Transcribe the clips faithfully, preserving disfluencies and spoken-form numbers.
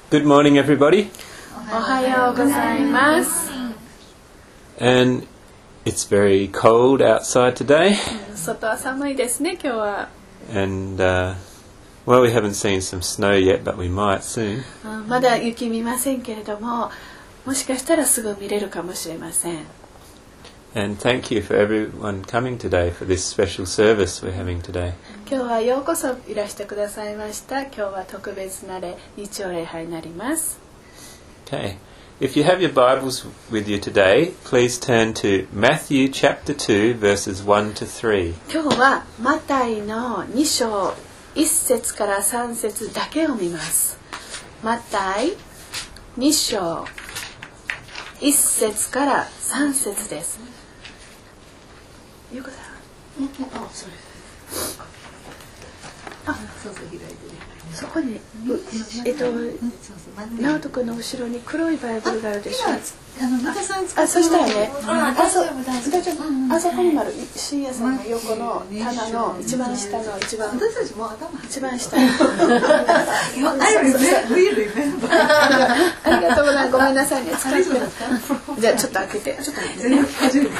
Good morning, everybody. おはようございます。 And it's very cold outside today. 外は寒いですね、今日は。 And, uh, well, we haven't seen some snow yet, but we might soon. まだ雪見ませんけれども、もしかしたらすぐ見れるかもしれません。 And thank you for everyone coming today for this special service we're having today. 今日はようこそいらしてくださいました。今日は特別な礼、日曜礼拝になります。 Okay. If you have your Bibles with you today, please turn to Matthew chapter two, verses one to three. 今日はマタイのに章いっ節からさん節だけを見ます。マタイに章いっ節からさん節です。ゆうこさん。あ、それ。あ、そうそう開いてね。そこに、えっと、直人君の後ろに黒いバイブルがあるでしょ。あ、そしたらね、あそ、あそこにもある深夜さんの横の棚の一番下の一番一番下。ありがとうございます。ごめんなさいね。使って。じゃあちょっと開けて。ちょっと待ってね。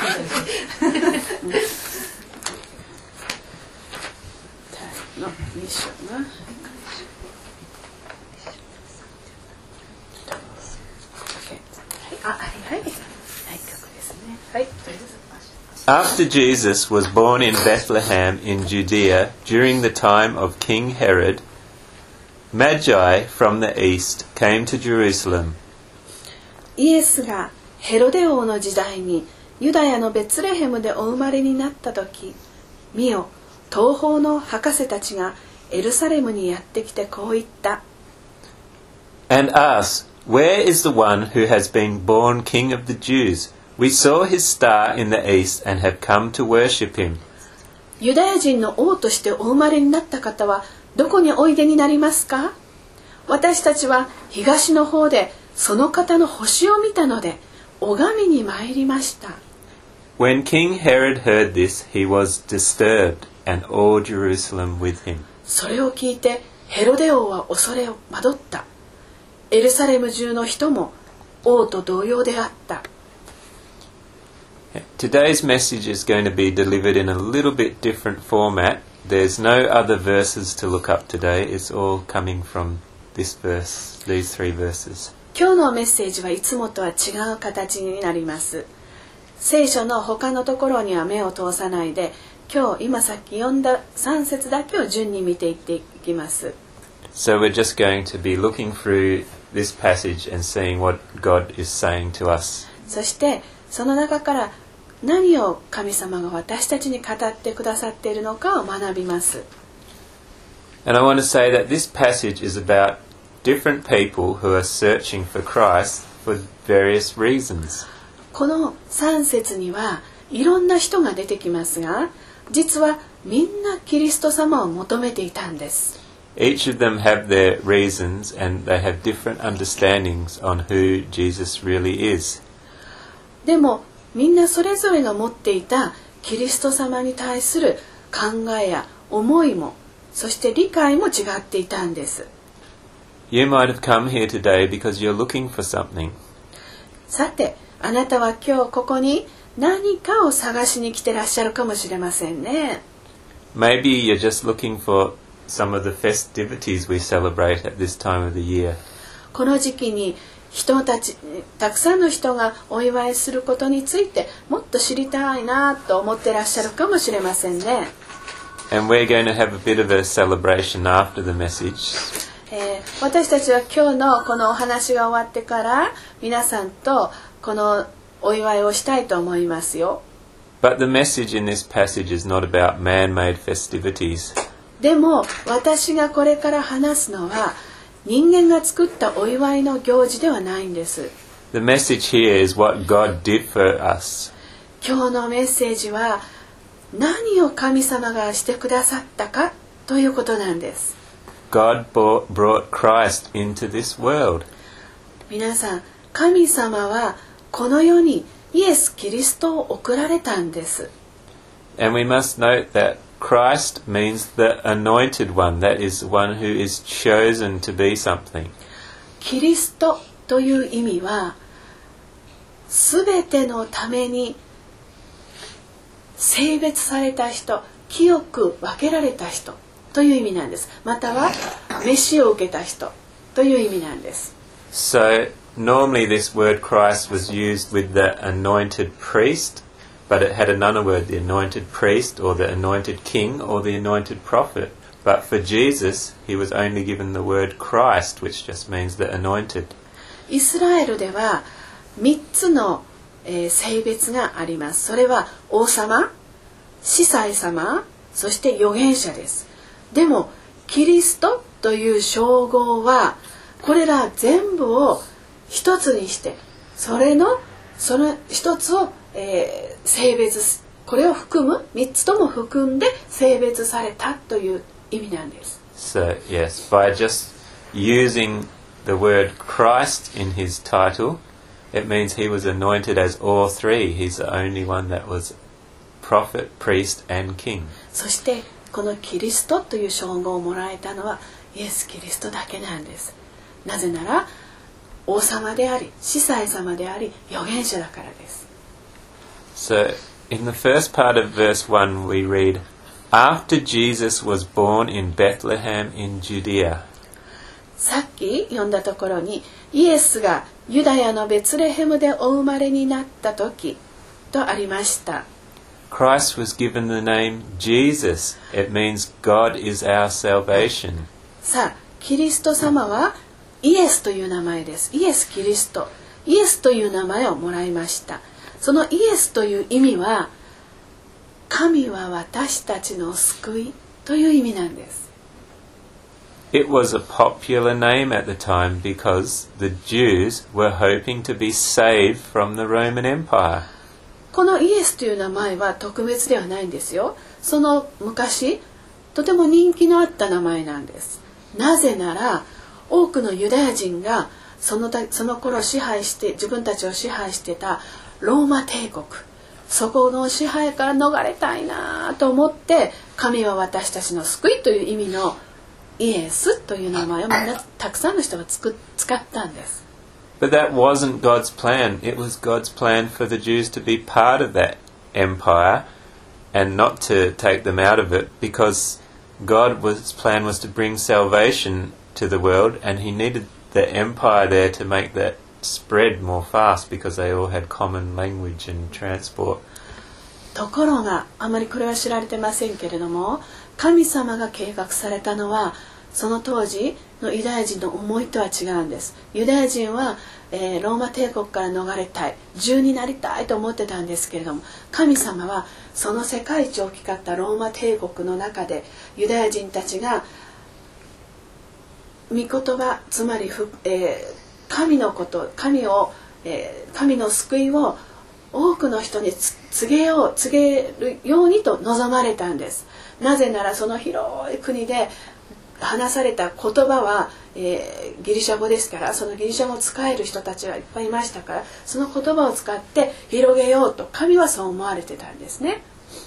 のに章な。 After Jesus was born in Bethlehem in Judea during the time of King Herod, Magi from the east came to Jerusalem. イエスがヘロデ王の時代にユダヤのベツレヘムでお生まれになった時、見よ、東方の博士たちがエルサレムにやってきてこう言った。 And asked,Where is the one who has been born King of the Jews? We saw his star in the east and have come to worship him. ユダヤ人の王としてお生まれになった方はどこにおいでになりますか？私たちは東の方でその方の星を見たので拝みに参りました。 When King Herod heard this, he was disturbed, and all Jerusalem with him. それを聞いてヘロデ王は恐れを惑った。エルサレム中の人も王と同様であった。 Today's message is going to be delivered in a little bit different format. There's no other verses to look up today. It's all coming from this verse, these three verses. 今日のメッセージはいつもとは違う形になります。聖書の他のところには目を通さないで、今日今さっき読んださん節だけを順に見ていっていきます。 So we're just going to be looking through this passage and seeing what God is saying to us. そしてその中から何を神様が私たちに語ってくださっているのかを学びます。 And I want to say that this passage is about different people who are searching for Christ for various reasons. このさん節にはいろんな人が出てきますが、実はみんなキリスト様を求めていたんです。 Each of them have their reasons and they have different understandings on who Jesus really is. でもみんなそれぞれが持っていたキリスト様に対する考えや思いも、そして理解も違っていたんです。 You might have come here today because you're looking for something. さて、あなたは今日ここに何かを探しに来てらっしゃるかもしれませんね。 Maybe you're just looking for some of the festivities we celebrate at this time of the year. この時期に人たち、たくさんの人がお祝いすることについてもっと知りたいなと思ってらっしゃるかもしれませんね。 And we're going to have a bit of a celebration after the message. えー、私たちは今日のこのお話が終わってから皆さんとこのお祝いをしたいと思いますよ。 But the message in this passage is not about man-made festivities. でも私がこれから話すのは人間が作ったお祝いの行事ではないんです。 The message here is what God did for us. 今日のメッセージは何を神様がしてくださったかということなんです。 God brought Christ into this world. 皆さん、神様はこの世にイエス・キリストを送られたんです。 And we must note that Christ means the anointed one, that is the one who is chosen to be something. キリストという意味はすべてのために性別された人、清く分けられた人という意味なんです。または召しを受けた人という意味なんです。 So normally this word Christ was used with the anointed priest, but it had another word, the anointed priest or the anointed king or the anointed prophet. But for Jesus, he was only given the word Christ, which just means the anointed. イスラエルではみっつの、えー、性別があります。それは王様、司祭様、そして預言者です。でもキリストという称号はこれら全部を一つにして、それのその一つを、えー、性別、これを含む三つとも含んで性別されたという意味なんです。 So yes, by just using the word Christ in his title, it means he was anointed as all three. He's the only one that was prophet, priest, and king. そしてこのキリストという称号をもらえたのはイエス・キリストだけなんです。なぜなら王様であり、司祭様であり、預言者だからです。 So in the first part of verse one we read, After Jesus was born in Bethlehem in Judea. さっき読んだところにイエスがユダヤのベツレヘムでお生まれになった時とありました。 Christ was given the name Jesus. It means God is our salvation. さあ、キリスト様はイエスという名前です。イエス・キリスト。イエスという名前をもらいました。そのイエスという意味は神は私たちの救いという意味なんです。 It was a popular name at the time because the Jews were hoping to be saved from the Roman Empire. このイエスという名前は特別ではないんですよ。その昔、とても人気のあった名前なんです。なぜなら、多くのユダヤ人がそのた、その頃支配して、自分たちを支配してたローマ帝国、そこの支配から逃れたいなと思って、神は私たちの救いという意味のイエスという名前をみんなたくさんの人がつく使ったんです。 But that wasn't God's plan. It was God's plan for the Jews to be part of that empire and not to take them out of it, because God's plan was to bring salvation to the world, and he needed the empire there to make that spread more fast because they all had common language and transport. ところが、あまりこれは知られてませんけれども、神様が計画されたのはその当時のユダヤ人の思いとは違うんです。ユダヤ人は、えー、ローマ帝国から逃れたい、自由になりたいと思ってたんですけれども、神様はその世界一大きかったローマ帝国の中でユダヤ人たちが御言葉、つまり、えー、神のこと、神を、えー、神の救いを多くの人に告げよう、告げるようにと望まれたんです。なぜならその広い国で話された言葉は、えー、ギリシャ語ですから、そのギリシャ語を使える人たちはいっぱいいましたから、その言葉を使って広げようと神はそう思われてたんですね。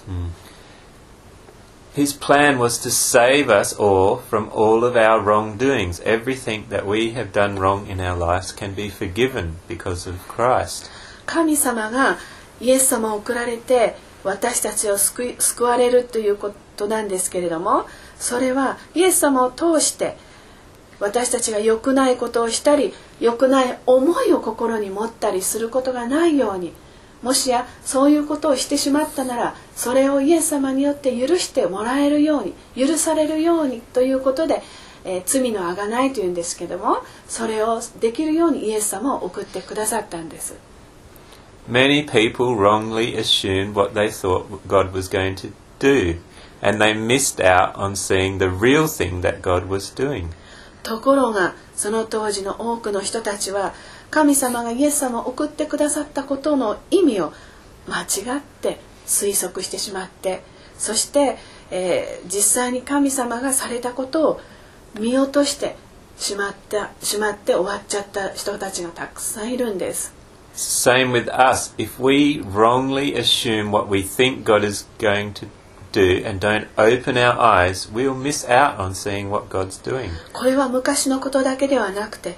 His plan was to save us all from all of our wrongdoings. Everything that we have done wrong in our lives can be forgiven because of Christ. 神様がイエス様を送られて私たちを救い、救われるということなんですけれども、それはイエス様を通して私たちが良くないことをしたり、良くない思いを心に持ったりすることがないように、もしやそういうことをしてしまったなら、それをイエス様によって許してもらえるように、許されるようにということで、えー、罪の贖いというんですけども、それをできるようにイエス様を送ってくださったんです。 Many people wrongly assumed what they thought God was going to do, and they missed out on seeing the real thing that God was doing. ところが、その当時の多くの人たちは、神様がイエス様を送ってくださったことの意味を間違って推測してしまって、そして、えー、実際に神様がされたことを見落としてしまった、しまって終わっちゃった人たちがたくさんいるんです。 Same with us. If we wrongly assume what we think God is going to do and don't open our eyes, we'll miss out on seeing what God's doing. これは昔のことだけではなくて、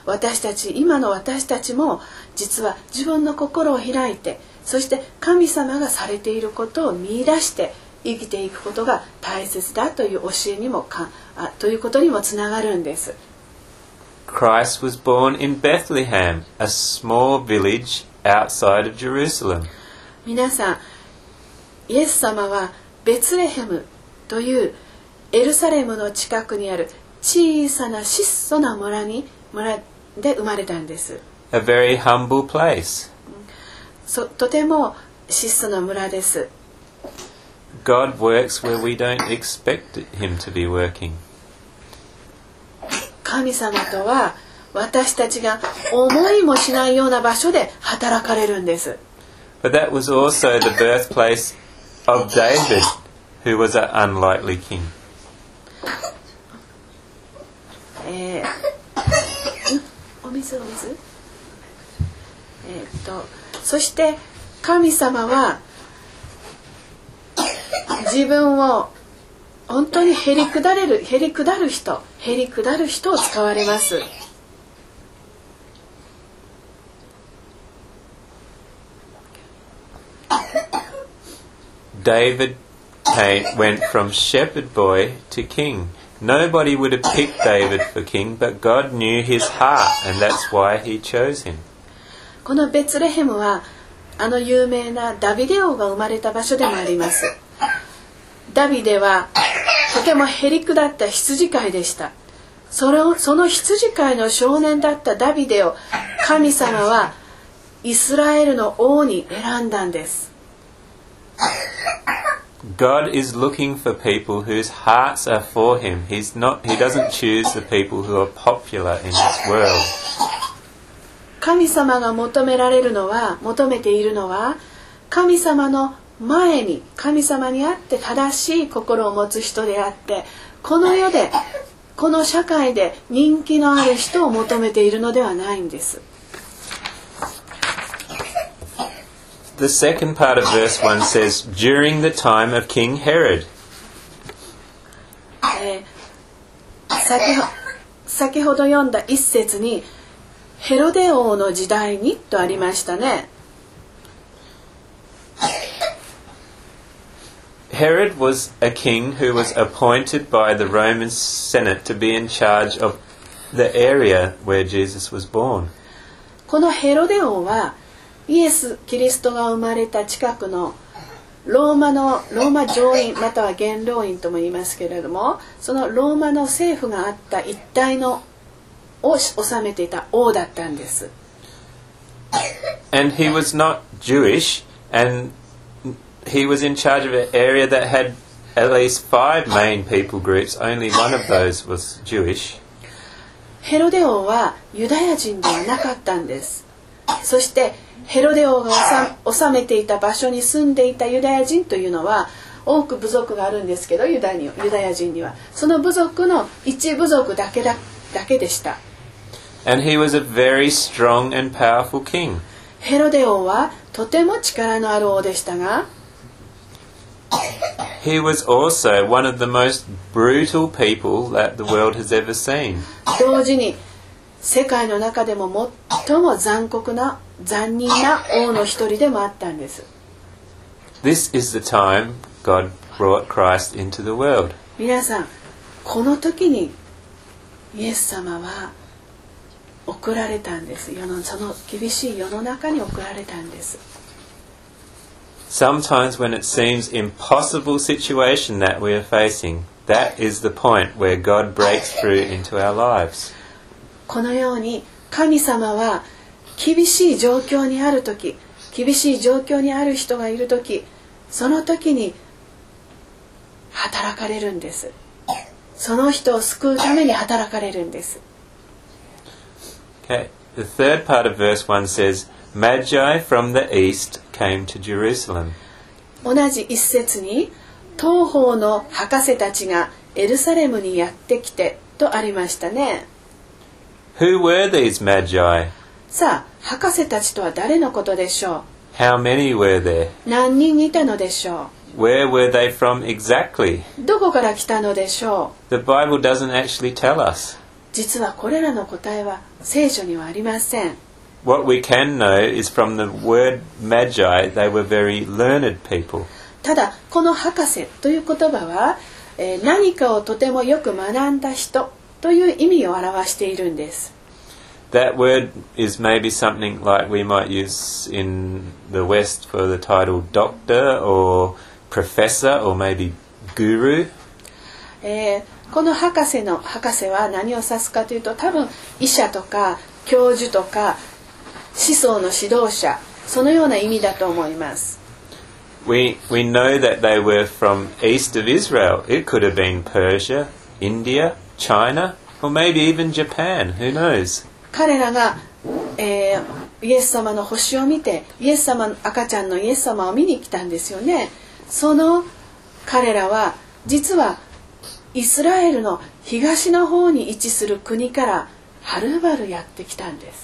私たち今の私たちも実は自分の心を開いて、そして神様がされていることを見出して生きていくことが大切だという教えにもかあということにもつながるんです。 Christ was born in Bethlehem, a small village outside of Jerusalem. 皆さん、イエス様はベツレヘムというエルサレムの近くにある小さな質素な村に村で生まれたんです。 A very humble place. そとても質素な村です。 God works where we don't expect him to be working. 神様とは私たちが思いもしないような場所で働かれるんです。 But that was also the birthplace of David, who was an unlikely king. えー、お水お水。えー、っとそして神様は自分を本当にへりくだれる、へりくだる人、へりくだる人を使われます。 David came, went from shepherd boy to king. Nobody would have picked David for king, but God knew his heart, and that's why he chose him. このベツレヘムはあの有名なダビデ王が生まれた場所でもあります。ダビデはとてもへりくだった羊飼いでした。その、その羊飼いの少年だったダビデを神様はイスラエルの王に選んだんです。 God is looking for people whose hearts are for him. He's not, he doesn't choose the people who are popular in this world. 神様が求められるのは、求めているのは、神様の前に、神様にあって正しい心を持つ人であって、この世で、この社会で人気のある人を求めているのではないんです。 The second part of verse one says, during the time of King Herod. えー、先ほ、先ほど読んだ一節に、ヘロデ王の時代にとありましたね。 Herod was a king who was appointed by the Roman Senate to be in charge of the area where Jesus was born. このヘロデ王はイエス・キリストが生まれた近くのローマのローマ上院または元老院とも言いますけれども、そのローマの政府があった一帯のを治めていた王だったんです。 And he was not Jewish, and he was in charge of an area that had at least five main people groups. Only one of those was Jewish. ヘロデ王はユダヤ人ではなかったんです。そしてヘロデ王が治めていた場所に住んでいたユダヤ人というのは多く部族があるんですけど、ユダにユダヤ人にはその部族の一部族だけだ、だけでした。 And he was a very strong and powerful king. ヘロデ王はとても力のある王でしたが、 he was also one of the most brutal people that the world has ever seen. 同時に世界の中でも最も残酷な残忍な王の一人でもあったんです。 This is the time God brought Christ into the world. 皆さん、この時にイエス様は送られたんです。世のその厳しい世の中に送られたんです。 Sometimes when it seems impossible situation that we are facing, that is the point where God breaks through into our lives. このように神様は厳しい状況にあるとき、厳しい状況にある人がいるとき、その時に働かれるんです。その人を救うために働かれるんです。 Okay. The third part of verse one says, Magi from the east came to Jerusalem. 同じ一節に、東方の博士たちがエルサレムにやってきてとありましたね。 Who were these Magi? さあ、博士たちとは誰のことでしょう？ How many were there? 何人いたのでしょう？ Where were they from exactly? どこから来たのでしょう？ The Bible doesn't actually tell us. 実はこれらの答えは聖書にはありません。 What we can know is from the word magi, they were very learned people. ただこの博士という言葉は、えー、何かをとてもよく学んだ人という意味を表しているんです。 That word is maybe something like we might use in the West for the title doctor or professor or maybe guru. えー、この博士の博士は何を指すかというと、多分医者とか教授とか思想の指導者、そのような意味だと思います。 We, we know that they were from east of Israel. It could have been Persia, India, China, or maybe even Japan. Who knows? 彼らが、えー、イエス様の星を見て、イエス様の赤ちゃんのイエス様を見に来たんですよね。その彼らは実はイスラエルの東の方に位置する国からはるばるやってきたんです。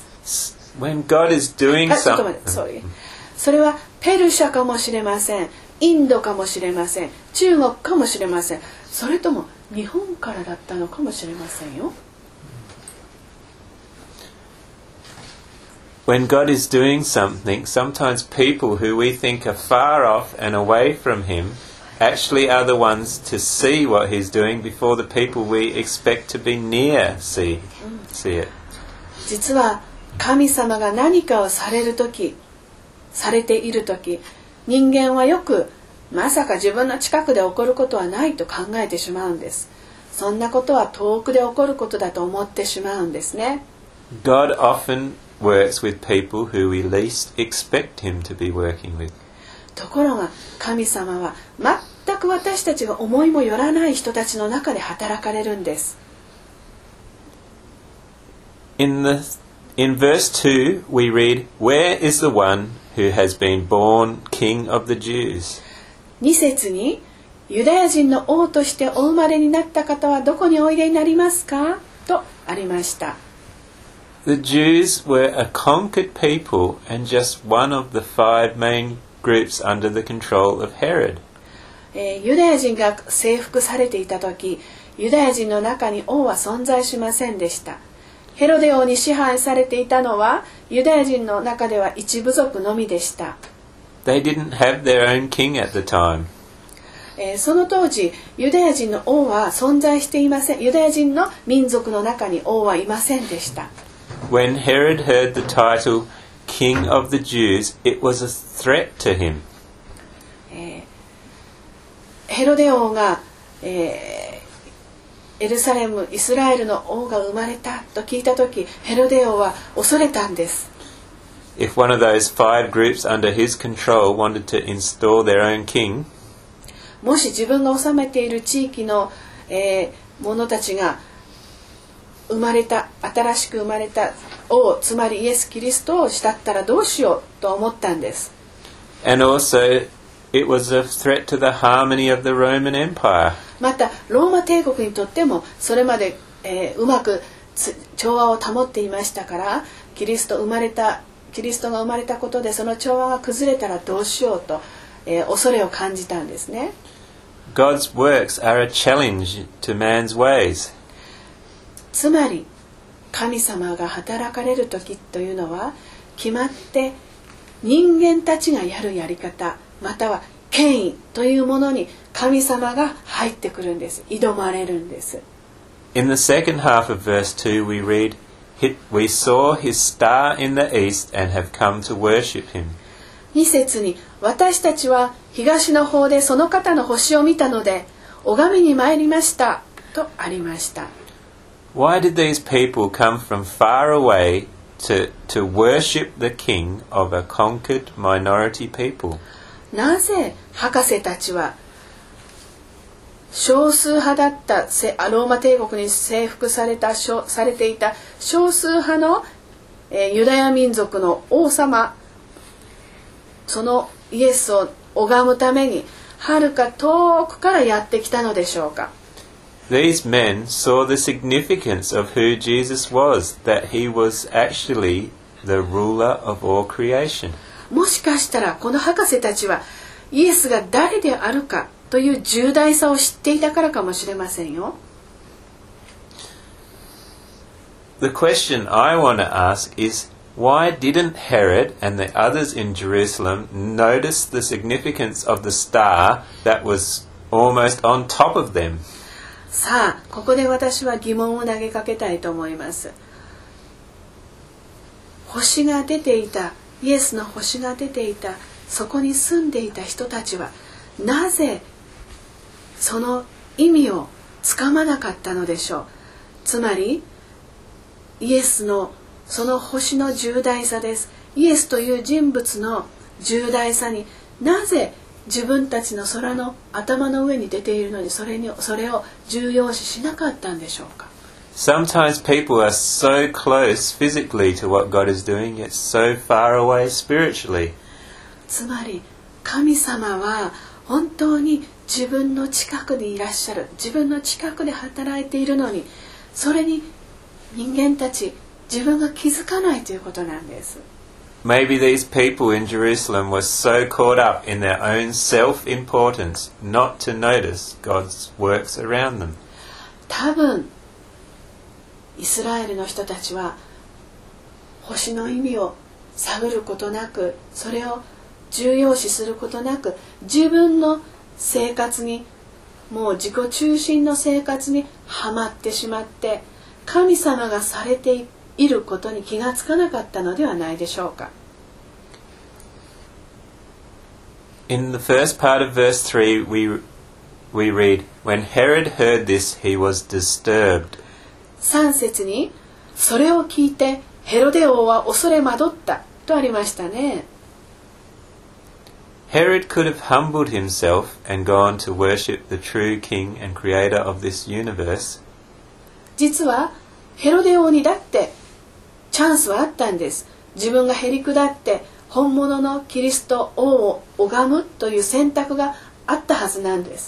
When God is doing something, ちょっと待って、sorry。それはペルシャかもしれません、インドかもしれません、中国かもしれません、それとも日本からだったのかもしれませんよ。 When God is doing something, sometimes people who we think are far off and away from Him actually are the ones to see what He's doing before the people we expect to be near see, see it. 実は神様が何かをされるとき、されているとき、人間はよくまさか自分の近くで起こることはないと考えてしまうんです。そんなことは遠くで起こることだと思ってしまうんですね。 God often works with people who we least expect Him to be working with. ところが神様は全く私たちが思いもよらない人たちの中で働かれるんです。 In the in verse two we read, "Where is the one who has been born King of the Jews?" に節にユダヤ人の王としてお生まれになった方はどこにおいでになりますかとありました。 The Jews were a conquered people and just one of the five main groups under the control of Herod. えー、ユダヤ人が征服されていた時、ユダヤ人の中に王は存在しませんでした。ヘロデ王に支配されていたのはユダヤ人の中では一部族のみでした。 They didn't have their own king at the time. えー、その当時ユダヤ人の王は存在していません。ユダヤ人の民族の中に王はいませんでした。 When Herod heard the title King of the Jews, it was a threat to him. えー、ヘロデ王が、えー、エルサレム、イスラエルの王が生まれたと聞いたとき、ヘロデ王は恐れたんです。 If one of those five groups under his control wanted to install their own king, もし自分が治めている地域の、えー、者たちが生まれた新しく生まれた王、つまりイエス・キリストを慕ったらどうしようと思ったんです。 And also it was a threat to the harmony of the Roman Empire. またローマ帝国にとってもそれまで、えー、うまく調和を保っていましたから、キリスト生まれたキリストが生まれたことでその調和が崩れたらどうしようと、えー、恐れを感じたんですね。 God's works are a challenge to man's ways. つまり神様が働かれる時というのは決まって人間たちがやるやり方または権威というものに神様が入ってくるんです。挑まれるんです。 In the second half of verse two we read, "We saw his star in the east and have come to worship him." に節に私たちは東の方でその方の星を見たので拝みに参りましたとありました。 Why did these people come from far away to, to worship the king of a conquered minority people? なぜ博士たちは少数派だったローマ帝国に征服されたされていた少数派の、えー、ユダヤ民族の王様、そのイエスを拝むためにはるか遠くからやってきたのでしょうか。 These men saw the significance of who Jesus was, that he was actually the ruler of all creation. もしかしたらこの博士たちはイエスが誰であるかという重大さを知っていたからかもしれませんよ。 The question I want to ask is, why didn't Herod and the others in Jerusalem notice the significance of the star that was almost on top of them? さあ、ここで私は疑問を投げかけたいと思います。星が出ていた、イエスの星が出ていた、そこに住んでいた人たちは、なぜその意味をつかまなかったのでしょう。つまり、イエスのその星の重大さです。イエスという人物の重大さになぜ自分たちの空の頭の上に出ているのにそれにそれを重要視しなかったんでしょうか。 Sometimes people are so close physically to what God is doing, yet so far away spiritually. つまり神様は本当に自分の近くにいらっしゃる、自分の近くで働いているのに、それに人間たち自分が気づかないということなんです。 Maybe these people in Jerusalem were so caught up in their own self-importance not to notice God's works around them. 多分イスラエルの人たちは星の意味を探ることなく、それを重要視することなく、自分の生活に、もう自己中心の生活にはまってしまって、神様がされていることに気がつかなかったのではないでしょうか。 In the first part of verse three, we we read, "When Herod heard this, he was disturbed." さん節に、それを聞いてヘロデ王は恐れ惑ったとありましたね。 Herod could have humbled himself and gone to worship the true king and creator of this universe. 実はヘロデ王にだってチャンスはあったんです。自分がへり下って本物のキリスト王を拝むという選択があったはずなんです。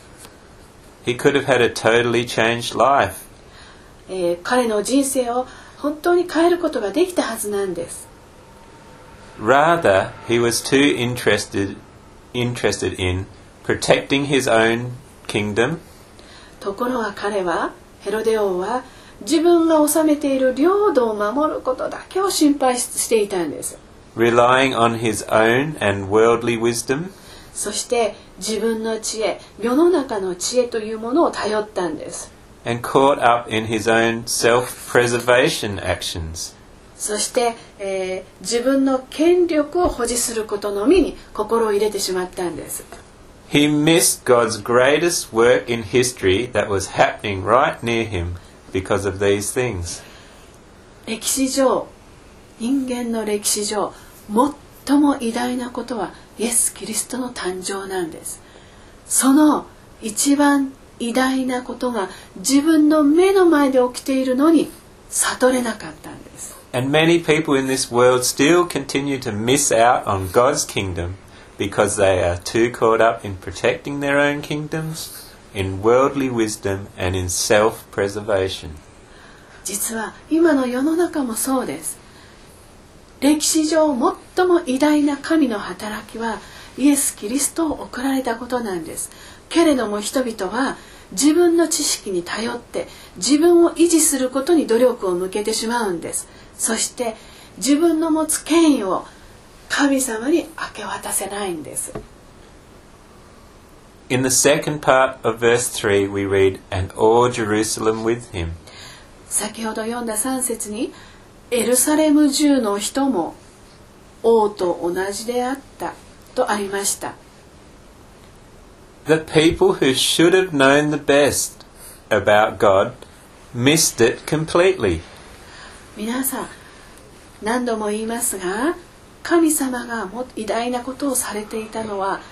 He could have had a totally changed life. えー、彼の人生を本当に変えることができたはずなんです。 Rather, he was too interested interested in protecting his own kingdom. ところが彼は、ヘロデ王は自分が治めている領土を守ることだけを心配していたんです。 Relying on his own and worldly wisdom. そして自分の知恵、世の中の知恵というものを頼ったんです。 And caught up in his own self-preservation actions. そして、えー、自分の権力を保持することのみに心を入れてしまったんです。 He missed God's greatest work in history that was happening right near him because of these things. 歴史上、人間の歴史上、最も偉大なことはイエス・キリストの誕生なんです。その一番偉大なことが自分の目の前で起きているのに悟れなかったんです。 And many people in this world still continue to miss out on God's kingdom because they are too caught up in protecting their own kingdoms, in worldly wisdom, and in self-preservation. 実は今の世の中もそうです。歴史上最も偉大な神の働きはイエス・キリストを送られたことなんです。けれども人々は自分の知識に頼って自分を維持することに努力を向けてしまうんです。そして自分の持つ権威を神様に明け渡せないんです。 In the second part of verse three we read, "And all Jerusalem with him." 先ほど読んださん節に、エルサレム中の人も王と同じであったとありました。 The people who should have known the best about God missed it completely. 皆さん、何度も言いますが、神様がも偉大なことをされていたのは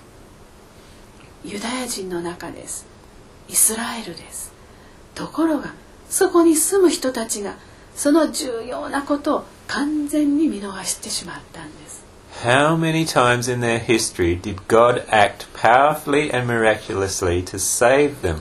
ユダヤ人の中です。イスラエルです。ところがそこに住む人たちがその重要なことを完全に見逃してしまったんです。 How many times in their history did God act powerfully and miraculously to save them?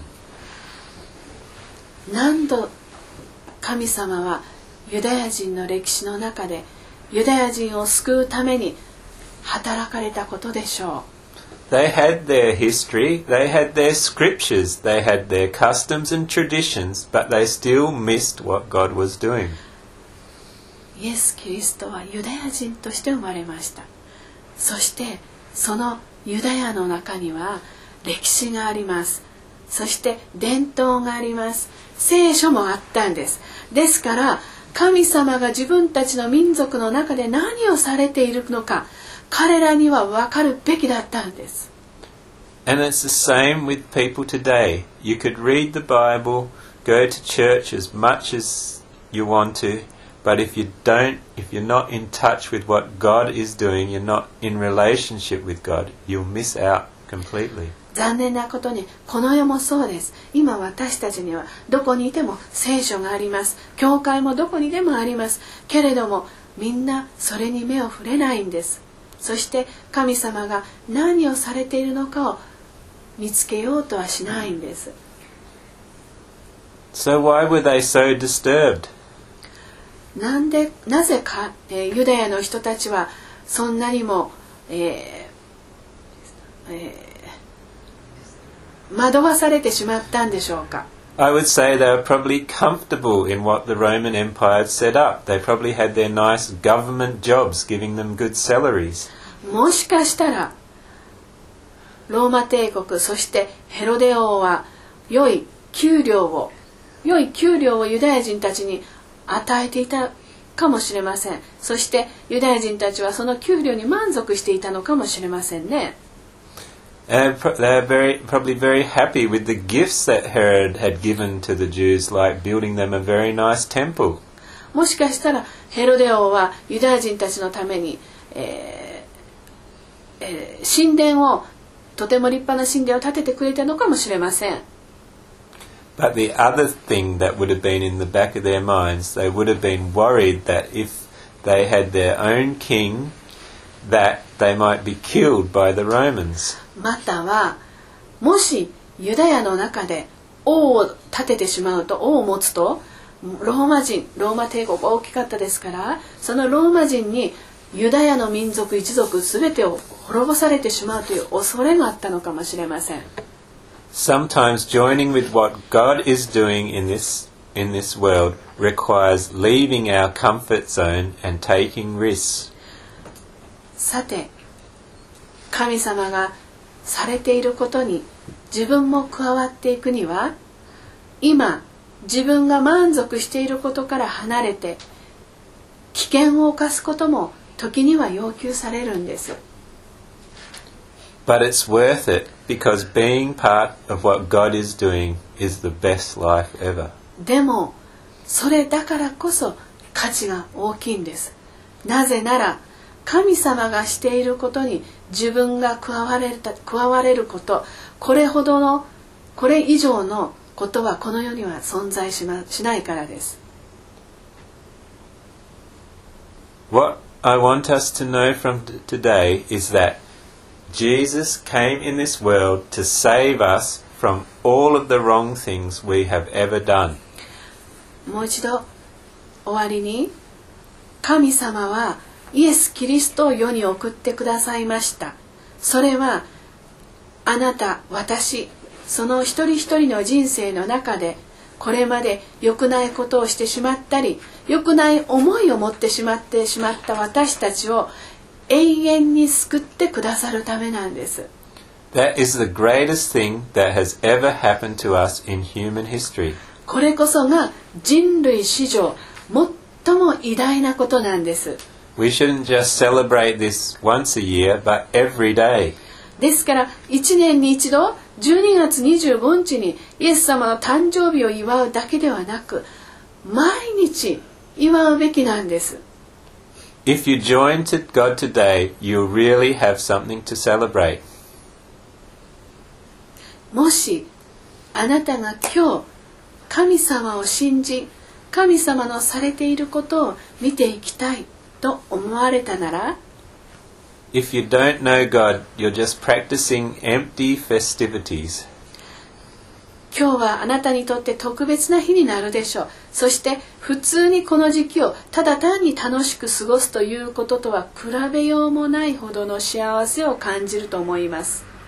何度神様はユダヤ人の歴史の中でユダヤ人を救うために働かれたことでしょう。 They had their history, they had their scriptures, they had their customs and traditions, but they still missed what God was doing. イエス・キリストはユダヤ人として生まれました。そしてそのユダヤの中には歴史があります。そして伝統があります。聖書もあったんです。ですから神様が自分たちの民族の中で何をされているのか、彼らには分かるべきだったんです。 And it's the same with people today. You could read the Bible, go to church as much as you want to, but if you don't, if you're not in touch with what God is doing, you're not in relationship with God, you'll miss out completely. 残念なことにこの世もそうです。今私たちにはどこにいても聖書があります。教会もどこにでもあります。けれどもみんなそれに目を触れないんです。そして神様が何をされているのかを見つけようとはしないんです。 So why were they so disturbed? なんでなぜか、えー、ユダヤの人たちはそんなにも、えーえー惑わされてしまったんでしょうか。 I would say they were probably comfortable in what the Roman Empire had set up. They probably had their nice government jobs giving them good salaries. もしかしたらローマ帝国、そしてヘロデ王は良い給料を良い給料をユダヤ人たちに与えていたかもしれません。そしてユダヤ人たちはその給料に満足していたのかもしれませんね。 And they're very, probably very happy with the gifts that Herod had given to the Jews, like building them a very nice temple. もしかしたらヘロデ王はユダヤ人たちのために、えーえー、神殿をとても立派な神殿を建ててくれたのかもしれません。 But the other thing that would have been in the back of their minds, they would have been worried that if they had their own king, that they might be killed by the Romans. またはもしユダヤの中で王を立ててしまうと、王を持つとローマ人、ローマ帝国は大きかったですから、そのローマ人にユダヤの民族一族すべてを滅ぼされてしまうという恐れがあったのかもしれません。 Sometimes joining with what God is doing in this in this world requires leaving our comfort zone and taking risks. さて、神様がされていることに自分も加わっていくには、今自分が満足していることから離れて危険を冒すことも時には要求されるんです。 But it's worth it because being part of what God is doing is the best life ever. でもそれだからこそ価値が大きいんです。なぜなら神様がしていることに自分が加われる、加われること、これほどのこれ以上のことはこの世には存在しま、しないからです。 What I want us to know from today is that Jesus came in this world to save us from all of the wrong things we have ever done. もう一度終わりに、神様はイエス・キリストを世に送ってくださいました。それはあなた、私、その一人一人の人生の中でこれまで良くないことをしてしまったり、良くない思いを持ってしまってしまった私たちを永遠に救ってくださるためなんです。 That is the greatest thing that has ever happened to us in human history. これこそが人類史上最も偉大なことなんです。 We shouldn't just celebrate this once a year, but every day. ですからいちねんに一度じゅうにがつにじゅうごにちにイエス様の誕生日を祝うだけではなく、毎日祝うべきなんです。 If you join to God today, you'll really have something to celebrate. もしあなたが今日神様を信じ、神様のされていることを見ていきたいと思われたなら、 If you don't know God, you're just practicing empty festivities. 今日はあなたにとって特別な日になるでしょう。そして普通にこの時期をただ単に楽しく過ごすということとは比べようもないほどの幸せを感じると思います。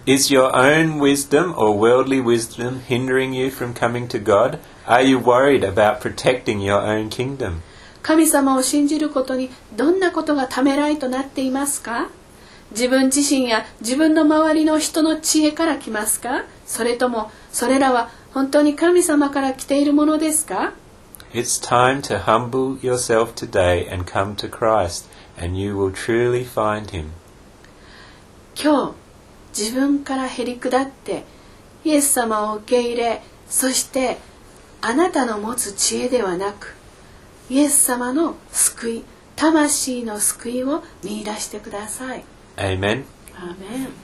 Is your own wisdom or worldly wisdom hindering you from coming to God? Are you worried about protecting your own kingdom? 神様を信じることにどんなことがためらいとなっていますか？自分自身や自分の周りの人の知恵から来ますか？それともそれらは本当に神様から来ているものですか？ It's time to humble yourself today and come to Christ, and you will truly find him. 今日自分からへり下ってイエス様を受け入れ、そしてあなたの持つ知恵ではなくイエス様の救い、魂の救いを見出してください。 Amen. アーメン。